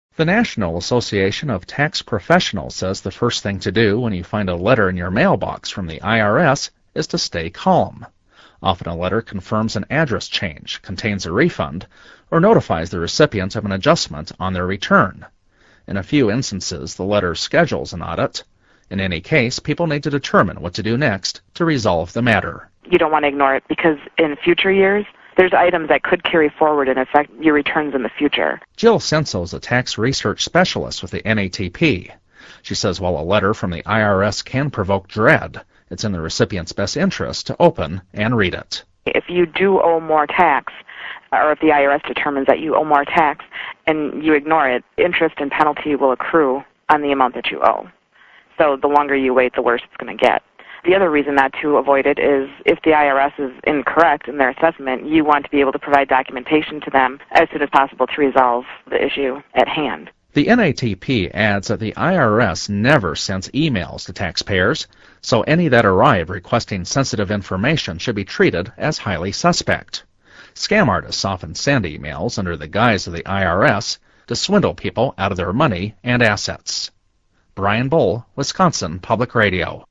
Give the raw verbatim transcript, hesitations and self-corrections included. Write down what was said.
The National Association of Tax Professionals says the first thing to do when you find a letter in your mailbox from the I R S is to stay calm. Often a letter confirms an address change, contains a refund, or notifies the recipient of an adjustment on their return. In a few instances, the letter schedules an audit. In any case, people need to determine what to do next to resolve the matter. You don't want to ignore it because in future years, there's items that could carry forward and affect your returns in the future. Jill Senso is a tax research specialist with the N A T P. She says while a letter from the I R S can provoke dread, it's in the recipient's best interest to open and read it. If you do owe more tax, or if the I R S determines that you owe more tax and you ignore it, interest and penalty will accrue on the amount that you owe. So the longer you wait, the worse it's going to get. The other reason not to avoid it is if the I R S is incorrect in their assessment, you want to be able to provide documentation to them as soon as possible to resolve the issue at hand. The N A T P adds that the I R S never sends emails to taxpayers, so any that arrive requesting sensitive information should be treated as highly suspect. Scam artists often send emails under the guise of the I R S to swindle people out of their money and assets. Brian Bull, Wisconsin Public Radio.